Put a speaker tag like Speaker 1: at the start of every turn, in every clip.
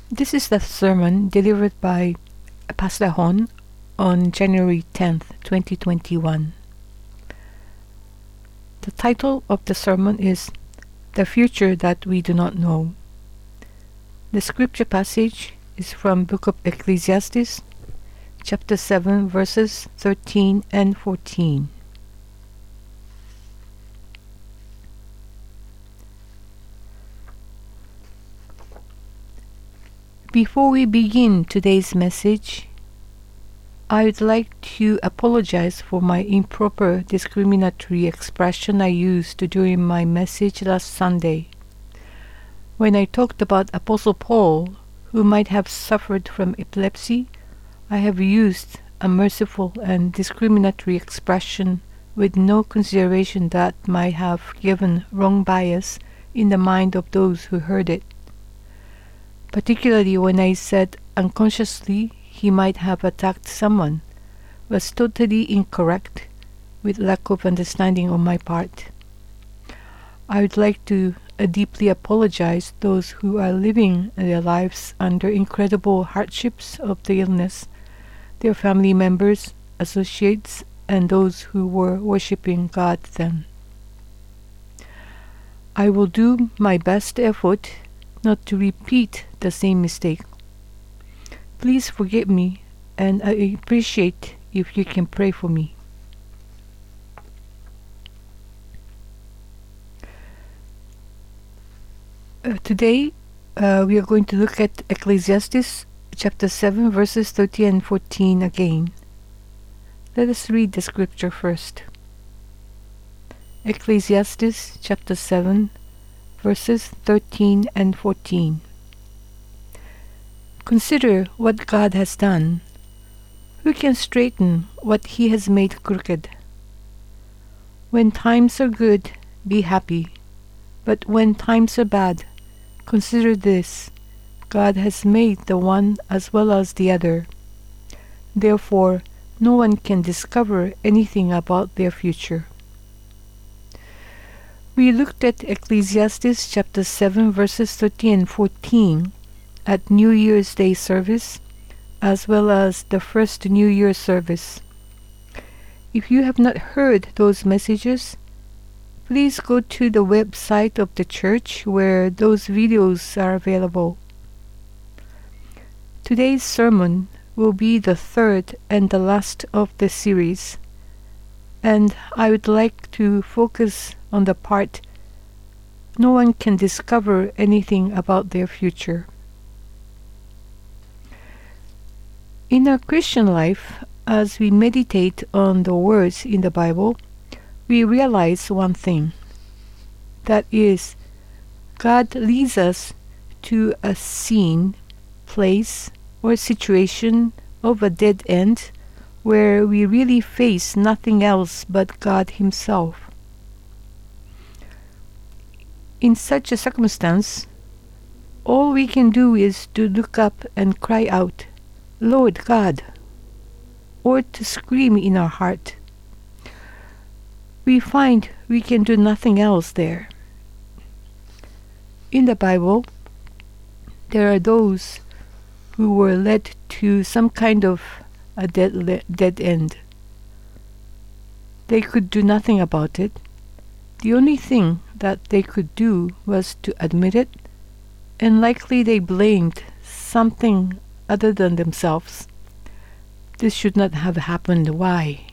Speaker 1: This is the sermon delivered by Pastor Hon on January 10th, 2021. The title of the sermon is The Future That We Do Not Know. The scripture passage is from Book of Ecclesiastes, chapter 7, verses 13 and 14. Before we begin today's message, I would like to apologize for my improper discriminatory expression I used during my message last Sunday. When I talked about Apostle Paul, who might have suffered from epilepsy, I have used a merciful and discriminatory expression with no consideration that might have given wrong bias in the mind of those who heard it. Particularly when I said unconsciously he might have attacked someone, was totally incorrect with lack of understanding on my part. I would like to deeply apologize those who are living their lives under incredible hardships of the illness, their family members, associates, and those who were worshiping God then. I will do my best effort not to repeat the same mistake. Please forgive me, and I appreciate if you can pray for me. Today, we are going to look at Ecclesiastes chapter 7, verses 13 and 14 again. Let us read the scripture first. Ecclesiastes chapter 7, verses 13 and 14. Consider what God has done. Who can straighten what He has made crooked? When times are good, be happy. But when times are bad, consider this: God has made the one as well as the other. Therefore, no one can discover anything about their future. We looked at Ecclesiastes chapter 7 verses 13 and 14 at New Year's Day service, as well as the first New Year service. If you have not heard those messages, please go to the website of the church where those videos are available. Today's sermon will be the third and the last of the series, and I would like to focus on the part no one can discover anything about their future. In our Christian life, as we meditate on the words in the Bible, we realize one thing. That is, God leads us to a scene, place, or situation of a dead end where we really face nothing else but God Himself. In such a circumstance, all we can do is to look up and cry out, "Lord God," or to scream in our heart. We find we can do nothing else there. In the Bible, there are those who were led to some kind of a dead end. They could do nothing about it. The only thing that they could do was to admit it, and likely they blamed something other than themselves. This should not have happened. Why?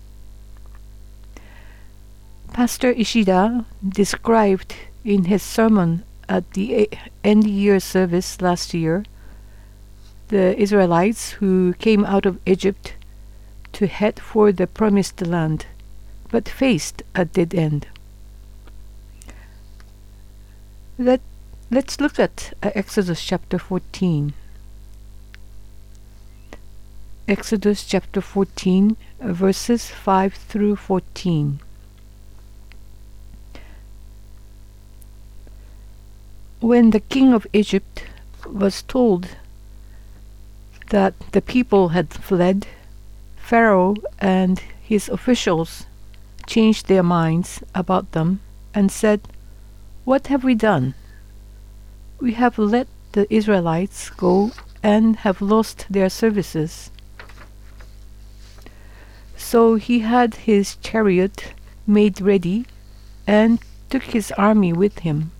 Speaker 1: Pastor Ishida described in his sermon at the end-year service last year the Israelites who came out of Egypt to head for the promised land, but faced a dead end. Let's look at Exodus chapter 14. Exodus chapter 14, verses 5 through 14. When the king of Egypt was told that the people had fled, Pharaoh and his officials changed their minds about them and said, "What have we done? We have let the Israelites go and have lost their services. So he had his chariot made ready and took his army with him.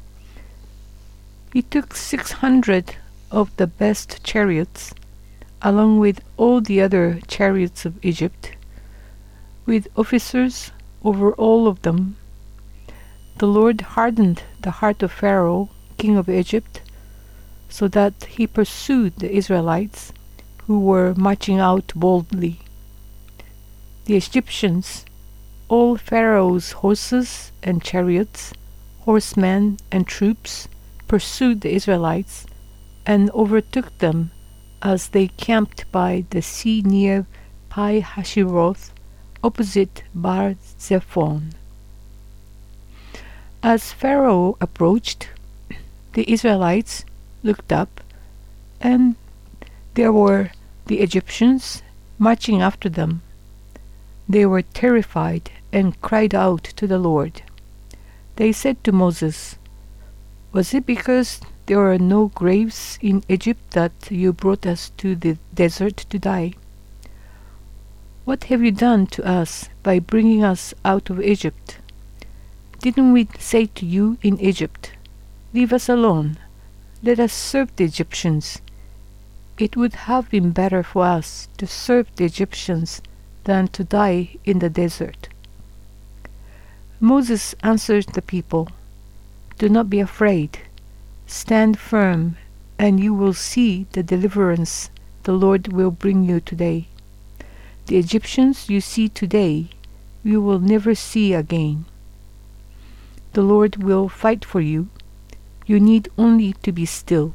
Speaker 1: He took 600 of the best chariots, along with all the other chariots of Egypt, with officers over all of them. The Lord hardened the heart of Pharaoh, king of Egypt, so that he pursued the Israelites, who were marching out boldly. The Egyptians, all Pharaoh's horses and chariots, horsemen and troops, pursued the Israelites and overtook them as they camped by the sea near Pi Hashiroth, opposite Bar Zephon. As Pharaoh approached, the Israelites looked up, and there were the Egyptians marching after them. They were terrified and cried out to the Lord. They said to Moses, "Was it because there are no graves in Egypt that you brought us to the desert to die? What have you done to us by bringing us out of Egypt? Didn't we say to you in Egypt, 'Leave us alone, let us serve the Egyptians'? It would have been better for us to serve the Egyptians than to die in the desert." Moses answered the people, "Do not be afraid. Stand firm, and you will see the deliverance the Lord will bring you today. The Egyptians you see today, you will never see again. The Lord will fight for you. You need only to be still."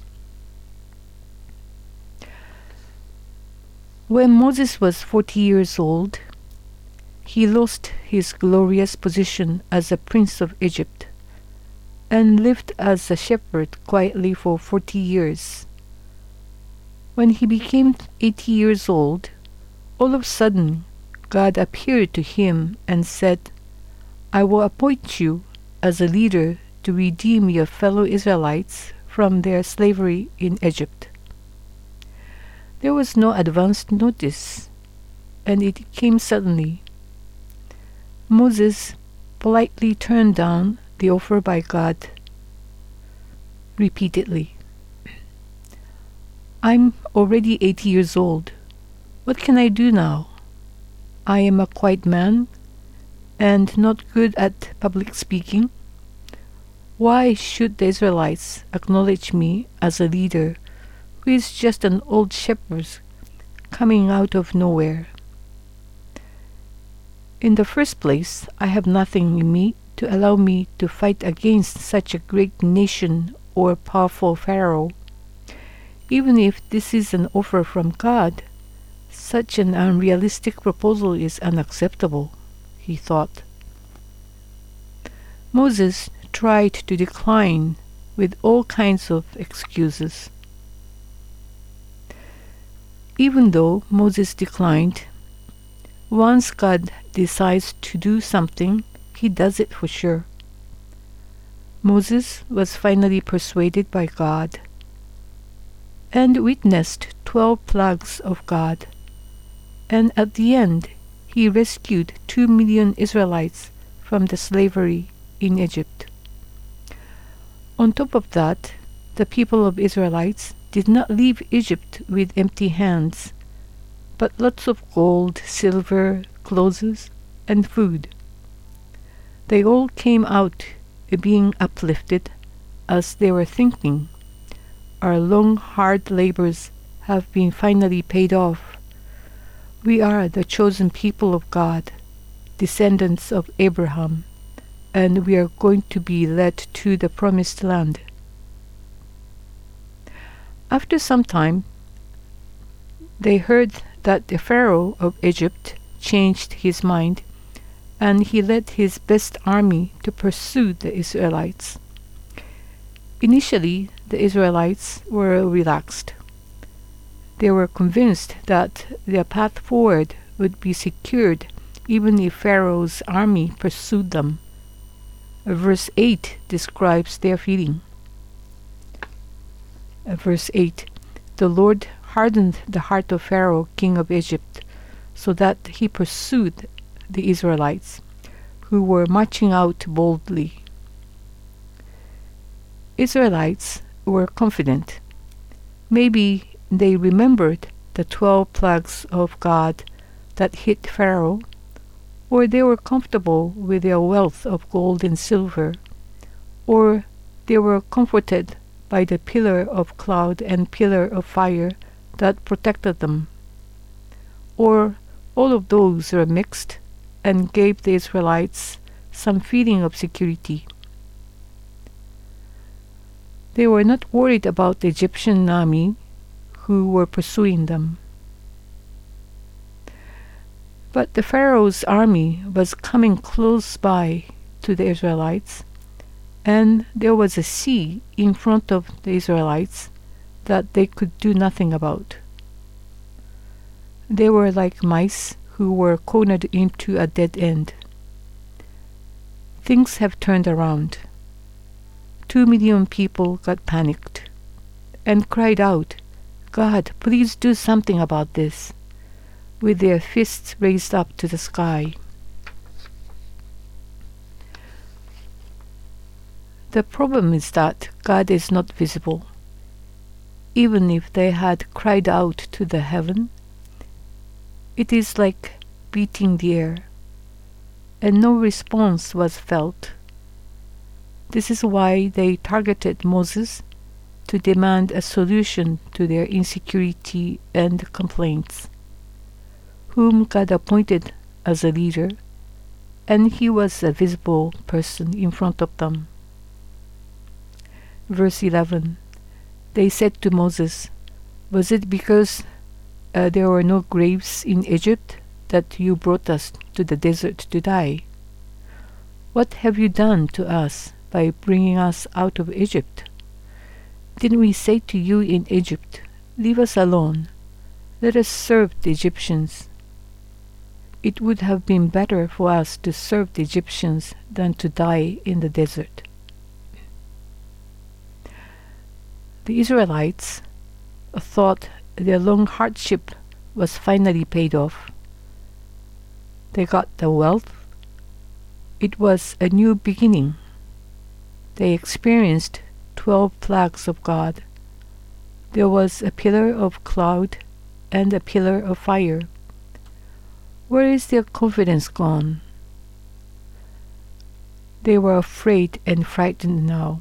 Speaker 1: When Moses was 40 years old, he lost his glorious position as a prince of Egypt and lived as a shepherd quietly for 40 years. When he became 80 years old, all of a sudden God appeared to him and said, "I will appoint you as a leader to redeem your fellow Israelites from their slavery in Egypt." There was no advance notice, and it came suddenly. Moses politely turned down the offer by God repeatedly. "I'm already 80 years old. What can I do now? I am a quiet man and not good at public speaking. Why should the Israelites acknowledge me as a leader who is just an old shepherd coming out of nowhere? In the first place, I have nothing in me to allow me to fight against such a great nation or powerful Pharaoh. Even if this is an offer from God, such an unrealistic proposal is unacceptable," he thought. Moses tried to decline with all kinds of excuses. Even though Moses declined, once God decides to do something, he does it for sure. Moses was finally persuaded by God and witnessed 12 plagues of God, and at the end he rescued 2 million Israelites from the slavery in Egypt. On top of that, the people of Israelites did not leave Egypt with empty hands, but lots of gold, silver, clothes, and food. They all came out being uplifted as they were thinking, "Our long, hard labors have been finally paid off. We are the chosen people of God, descendants of Abraham, and we are going to be led to the promised land." After some time, they heard that the Pharaoh of Egypt changed his mind, and he led his best army to pursue the Israelites. Initially, the Israelites were relaxed. They were convinced that their path forward would be secured even if Pharaoh's army pursued them. Verse 8 describes their feeling. Verse 8, the Lord hardened the heart of Pharaoh, king of Egypt, so that he pursued the Israelites, who were marching out boldly. Israelites were confident. Maybe they remembered the 12 plagues of God that hit Pharaoh, or they were comfortable with their wealth of gold and silver, or they were comforted by the pillar of cloud and pillar of fire that protected them, or all of those were mixed and gave the Israelites some feeling of security. They were not worried about the Egyptian army who were pursuing them. But the Pharaoh's army was coming close by to the Israelites, and there was a sea in front of the Israelites that they could do nothing about. They were like mice who were cornered into a dead end. Things have turned around. 2 million people got panicked and cried out, "God, please do something about this," with their fists raised up to the sky. The problem is that God is not visible. Even if they had cried out to the heaven, it is like beating the air, and no response was felt. This is why they targeted Moses to demand a solution to their insecurity and complaints, whom God appointed as a leader, and he was a visible person in front of them. Verse 11, they said to Moses, "Was it because there were no graves in Egypt that you brought us to the desert to die? What have you done to us by bringing us out of Egypt? Didn't we say to you in Egypt, 'Leave us alone, let us serve the Egyptians'? It would have been better for us to serve the Egyptians than to die in the desert." The Israelites thought their long hardship was finally paid off. They got the wealth. It was a new beginning. They experienced 12 plagues of God. There was a pillar of cloud and a pillar of fire. Where is their confidence gone? They were afraid and frightened now.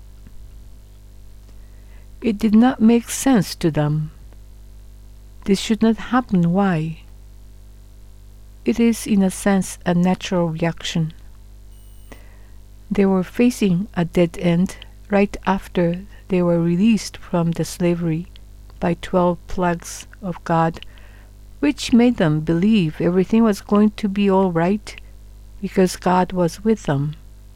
Speaker 1: It did not make sense to them. This should not happen. Why? It is, in a sense, a natural reaction. They were facing a dead end right after they were released from the slavery by 12 plagues of God, which made them believe everything was going to be all right because God was with them.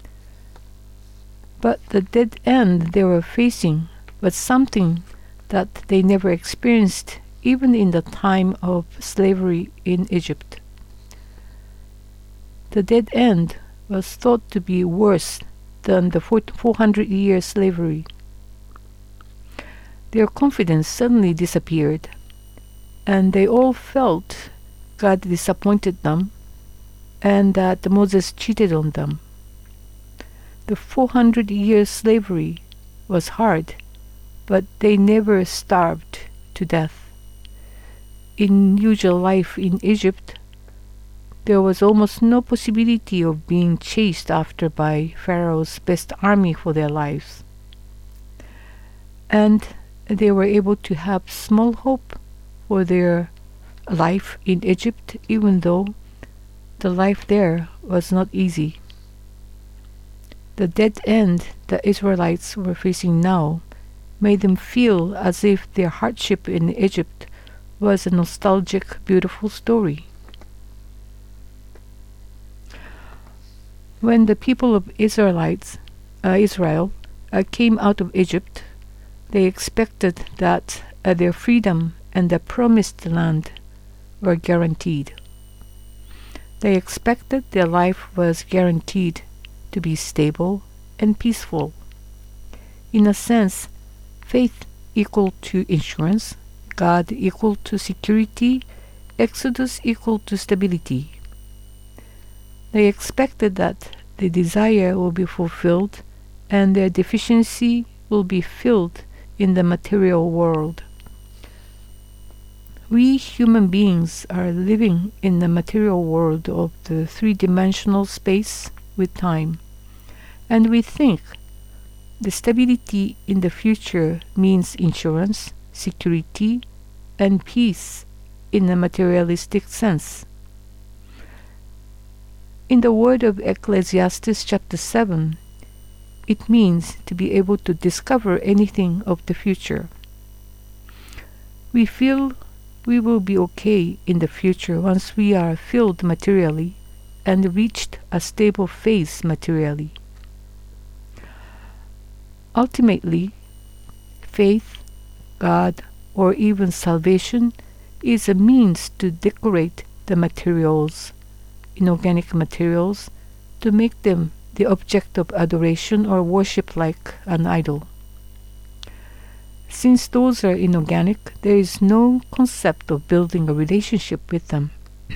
Speaker 1: But the dead end they were facing was something that they never experienced even in the time of slavery in Egypt. The dead end was thought to be worse than the 400-year slavery. Their confidence suddenly disappeared, and they all felt God disappointed them and that Moses cheated on them. The 400-year slavery was hard, but they never starved to death. In usual life in Egypt, there was almost no possibility of being chased after by Pharaoh's best army for their lives. And they were able to have small hope for their life in Egypt, even though the life there was not easy. The dead end the Israelites were facing now made them feel as if their hardship in Egypt was a nostalgic, beautiful story. When the people of Israel came out of Egypt, they expected that their freedom and the promised land were guaranteed. They expected their life was guaranteed to be stable and peaceful. In a sense, faith equal to insurance, God equal to security, Exodus equal to stability. They expected that the desire will be fulfilled and their deficiency will be filled in the material world. We human beings are living in the material world of the three-dimensional space with time, and we think the stability in the future means insurance, security, and peace in a materialistic sense. In the word of Ecclesiastes chapter 7, it means to be able to discover anything of the future. We feel we will be okay in the future once we are filled materially and reached a stable phase materially. Ultimately, faith, God, or even salvation is a means to decorate the materials, inorganic materials, to make them the object of adoration or worship like an idol. Since those are inorganic, there is no concept of building a relationship with them.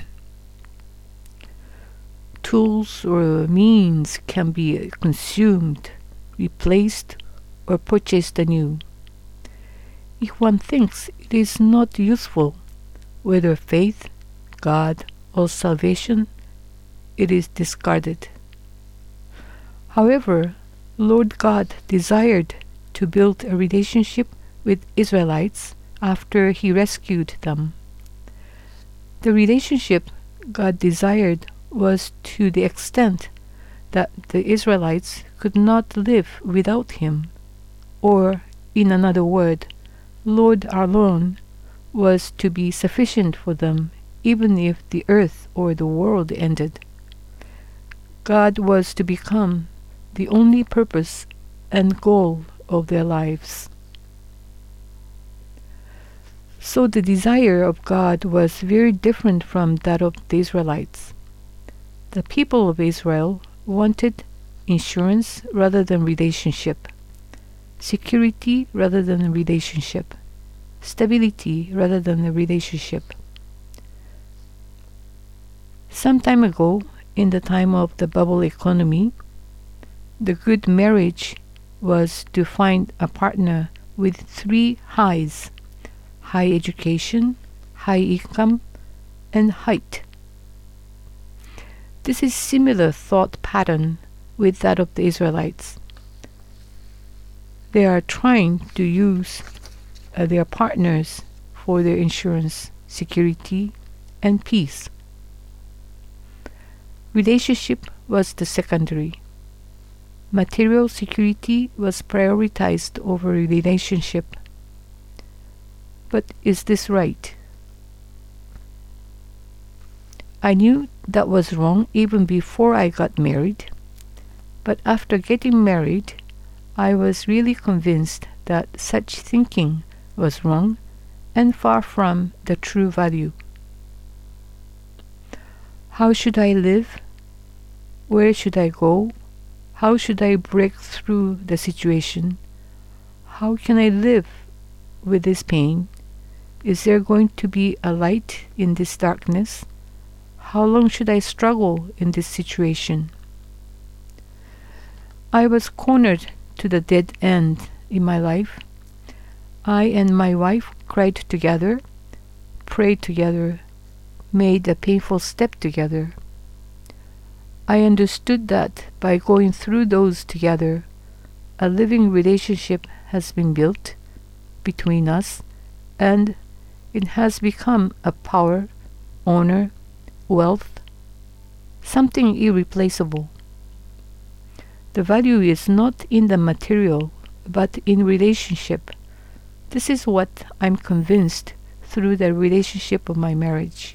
Speaker 1: Tools or means can be consumed, replaced, or purchased anew. If one thinks it is not useful, whether faith, God, or salvation, it is discarded. However, Lord God desired to build a relationship with Israelites after He rescued them. The relationship God desired was to the extent that the Israelites could not live without Him, or, in another word, Lord alone was to be sufficient for them even if the earth or the world ended. God was to become the only purpose and goal of their lives. So the desire of God was very different from that of the Israelites. The people of Israel wanted insurance rather than relationship, security rather than a relationship, stability rather than a relationship. Some time ago, in the time of the bubble economy, the good marriage was to find a partner with 3 highs: high education, high income, and height. This is similar thought pattern with that of the Israelites. They are trying to use their partners for their insurance, security, and peace. Relationship was the secondary. Material security was prioritized over relationship. But is this right? I knew that was wrong even before I got married, but after getting married, I was really convinced that such thinking was wrong and far from the true value. How should I live? Where should I go? How should I break through the situation? How can I live with this pain? Is there going to be a light in this darkness? How long should I struggle in this situation? I was cornered to the dead end in my life. I and my wife cried together, prayed together, made a painful step together. I understood that by going through those together, a living relationship has been built between us, and it has become a power, honor, wealth, something irreplaceable. The value is not in the material, but in relationship. This is what I'm convinced through the relationship of my marriage.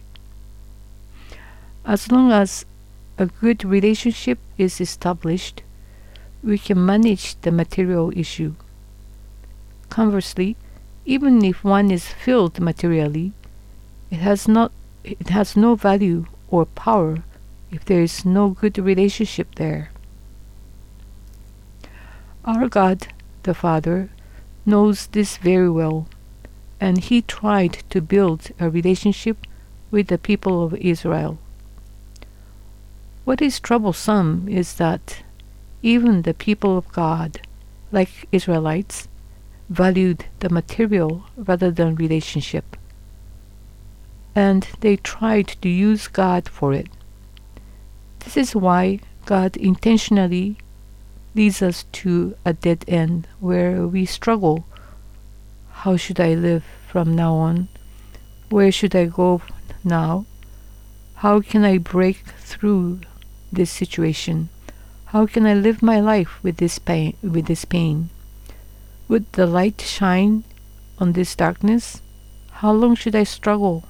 Speaker 1: As long as a good relationship is established, we can manage the material issue. Conversely, even if one is filled materially, it has no value or power if there is no good relationship there. Our God, the Father, knows this very well, and he tried to build a relationship with the people of Israel. What is troublesome is that even the people of God, like Israelites, valued the material rather than relationship, and they tried to use God for it. This is why God intentionally leads us to a dead end where we struggle. How should I live from now on? Where should I go now? How can I break through this situation? How can I live my life with this pain? Would the light shine on this darkness? How long should I struggle?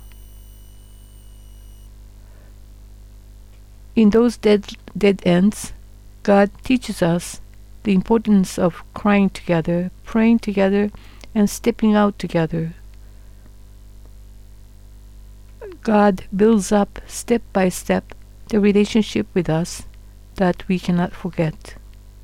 Speaker 1: In those dead ends, God teaches us the importance of crying together, praying together, and stepping out together. God builds up step by step the relationship with us that we cannot forget.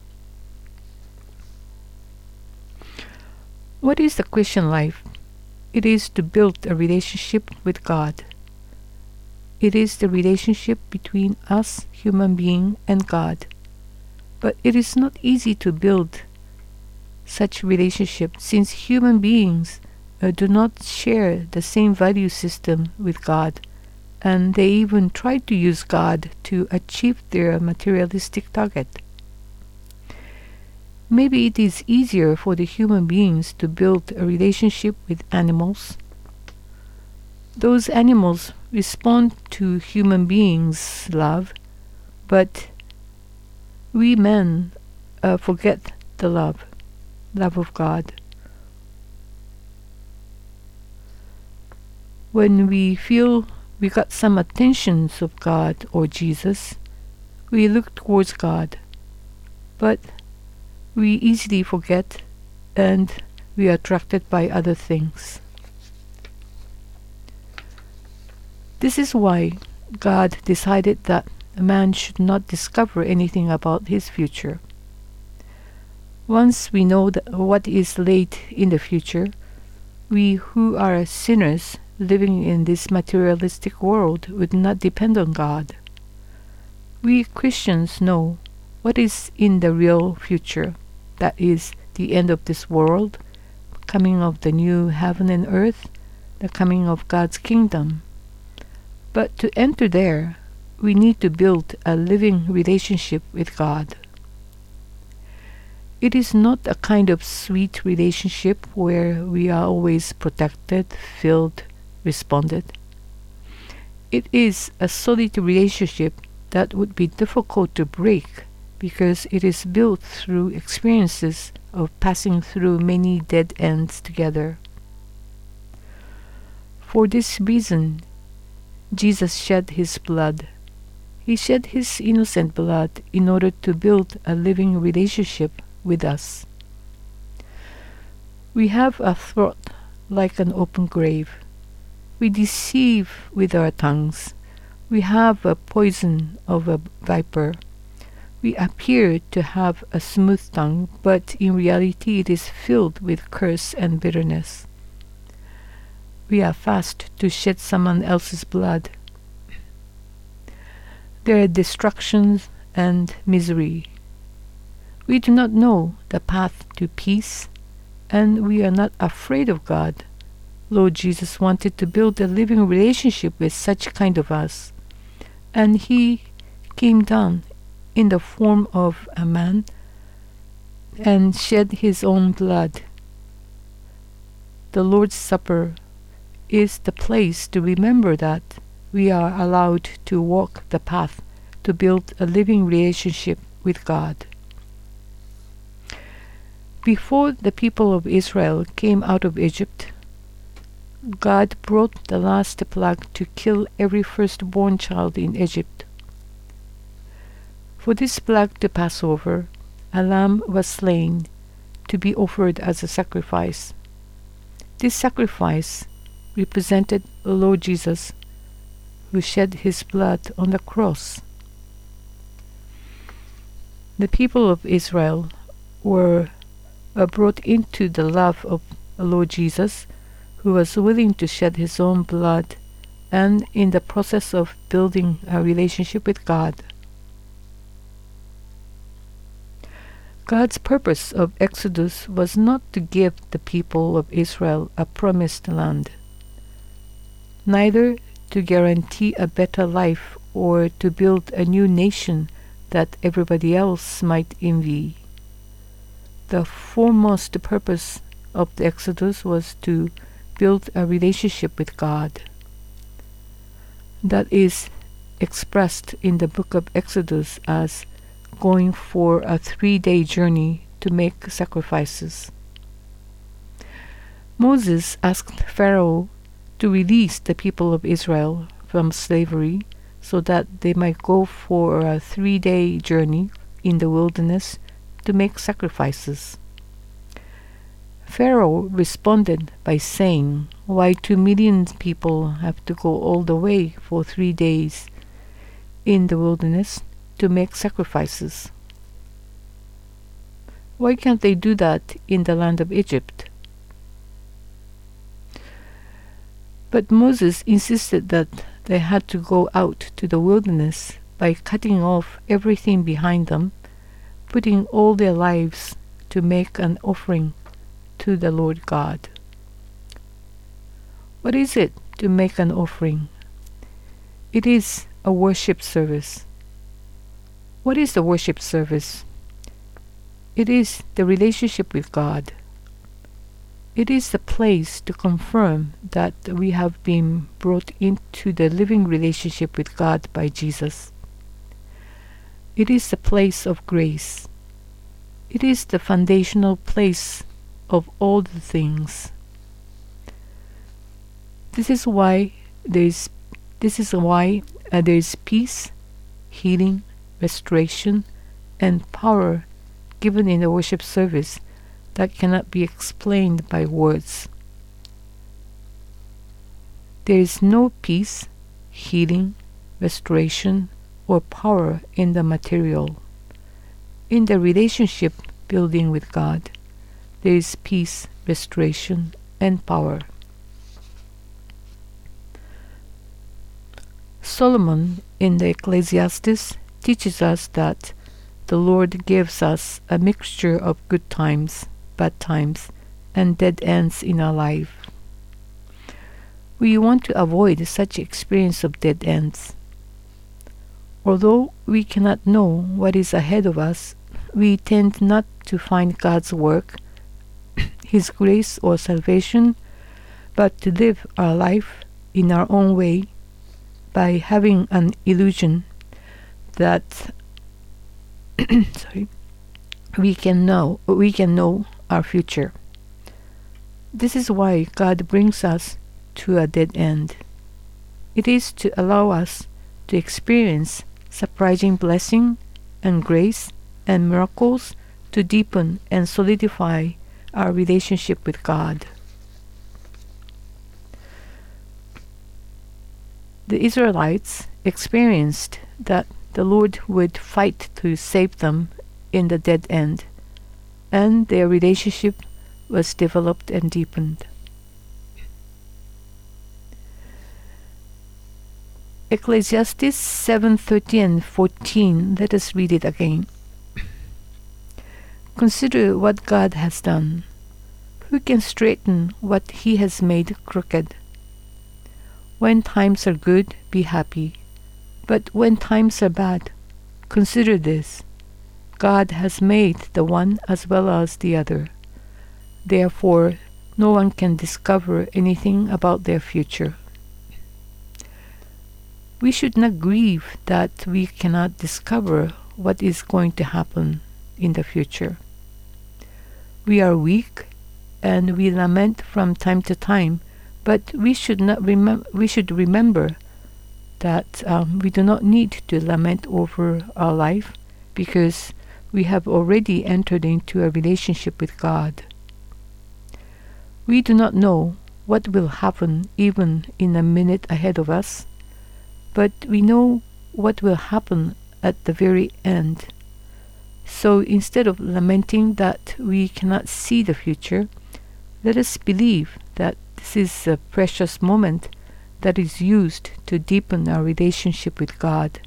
Speaker 1: What is the Christian life? It is to build a relationship with God. It is the relationship between us, human being, and God. But it is not easy to build such relationship since human beings do not share the same value system with God, and they even try to use God to achieve their materialistic target. Maybe it is easier for the human beings to build a relationship with animals. Those animals respond to human beings' love, but we men forget the love of God. When we feel we got some attentions of God or Jesus, we look towards God, but we easily forget and we are attracted by other things. This is why God decided that a man should not discover anything about his future. Once we know what is laid in the future, we who are sinners living in this materialistic world would not depend on God. We Christians know what is in the real future, that is, the end of this world, coming of the new heaven and earth, the coming of God's kingdom. But to enter there, we need to build a living relationship with God. It is not a kind of sweet relationship where we are always protected, filled, responded. It is a solid relationship that would be difficult to break because it is built through experiences of passing through many dead ends together. For this reason, Jesus shed his blood. He shed his innocent blood in order to build a living relationship with us. We have a throat like an open grave. We deceive with our tongues. We have a poison of a viper. We appear to have a smooth tongue, but in reality it is filled with curse and bitterness. We are fast to shed someone else's blood. There are destructions and misery. We do not know the path to peace, and we are not afraid of God. Lord Jesus wanted to build a living relationship with such kind of us, and he came down in the form of a man and shed his own blood. The Lord's Supper is the place to remember that we are allowed to walk the path to build a living relationship with God. Before the people of Israel came out of Egypt, God brought the last plague to kill every firstborn child in Egypt. For this plague to pass over, a lamb was slain to be offered as a sacrifice. This sacrifice represented the Lord Jesus, who shed his blood on the cross. The people of Israel were brought into the love of the Lord Jesus, who was willing to shed his own blood, and in the process of building a relationship with God. God's purpose of Exodus was not to give the people of Israel a promised land, neither to guarantee a better life or to build a new nation that everybody else might envy. The foremost purpose of the Exodus was to build a relationship with God. That is expressed in the book of Exodus as going for a 3-day journey to make sacrifices. Moses asked Pharaoh to release the people of Israel from slavery so that they might go for a 3-day journey in the wilderness to make sacrifices. Pharaoh responded by saying, "Why 2 million people have to go all the way for 3 days in the wilderness to make sacrifices? Why can't they do that in the land of Egypt?" But Moses insisted that they had to go out to the wilderness by cutting off everything behind them, putting all their lives to make an offering to the Lord God. What is it to make an offering? It is a worship service. What is the worship service? It is the relationship with God. It is the place to confirm that we have been brought into the living relationship with God by Jesus. It is the place of grace. It is the foundational place of all the things. This is why there is peace, healing, restoration, and power given in the worship service that cannot be explained by words. There is no peace, healing, restoration, or power in the material. In the relationship building with God, there is peace, restoration, and power. Solomon in the Ecclesiastes teaches us that the Lord gives us a mixture of good times, bad times, and dead ends in our life. We want to avoid such experience of dead ends. Although we cannot know what is ahead of us, we tend not to find God's work, His grace or salvation, but to live our life in our own way by having an illusion that we can know our future. This is why God brings us to a dead end. It is to allow us to experience surprising blessing and grace and miracles to deepen and solidify our relationship with God. The Israelites experienced that the Lord would fight to save them in the dead end, and their relationship was developed and deepened. Ecclesiastes 7:13 and 14, let us read it again. Consider what God has done. Who can straighten what He has made crooked? When times are good, be happy. But when times are bad, consider this. God has made the one as well as the other. Therefore, no one can discover anything about their future. We should not grieve that we cannot discover what is going to happen in the future. We are weak and we lament from time to time, but we should remember that we do not need to lament over our life because we have already entered into a relationship with God. We do not know what will happen even in a minute ahead of us, but we know what will happen at the very end. So instead of lamenting that we cannot see the future, let us believe that this is a precious moment that is used to deepen our relationship with God,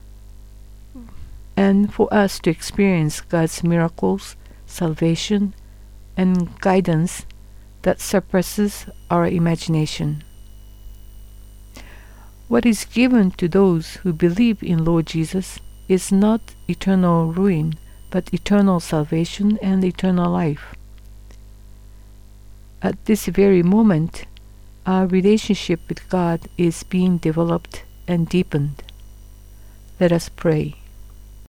Speaker 1: and for us to experience God's miracles, salvation, and guidance that surpasses our imagination. What is given to those who believe in Lord Jesus is not eternal ruin, but eternal salvation and eternal life. At this very moment, our relationship with God is being developed and deepened. Let us pray.